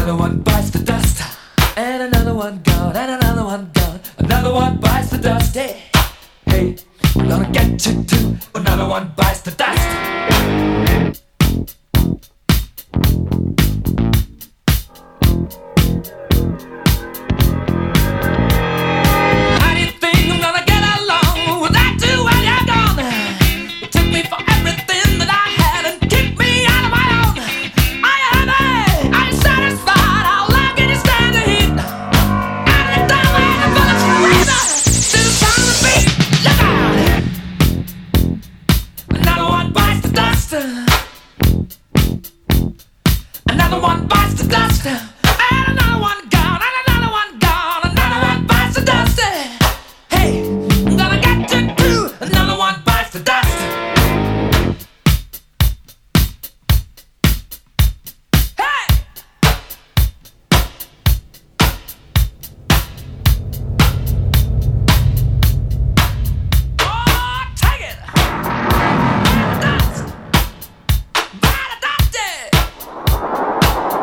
Another one bites the dust, and another one gone, and another one gone. Another one bites the dust. Hey, hey, we're gonna get you too. Another one bites the dust. How do you think I'm gonna get along without you when you're gone? You took me for everything that I had and kicked me out of my own. Are you happy? Are you satisfied? How long can you stand the heat? Out of the time when the bullets freeze, still sound the beat. Look out! Another one bites the dust. Another one bites the dust. And another one gone. And another one gone. Another one bites the dust. Hey, I'm gonna get you too. Another one bites the dust. Hey! Oh, take it! Dust! Bite the dust, yeah!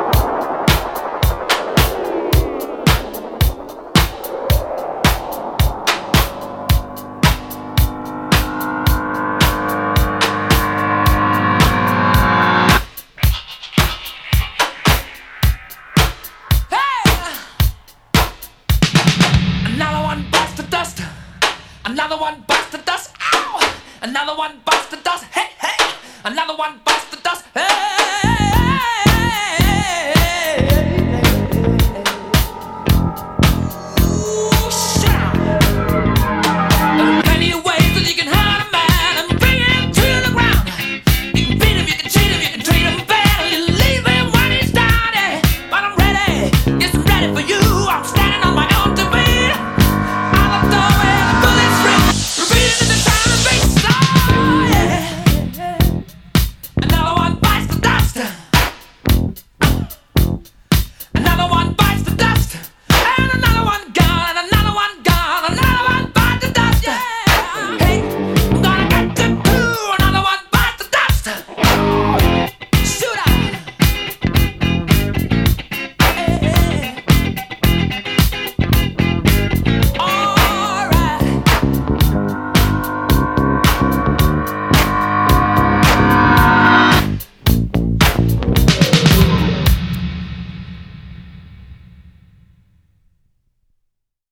Another one bites the dust. Another one bites the dust. Ow! Another one bites the dust. Hey, hey! Another one bites the dust. Hey!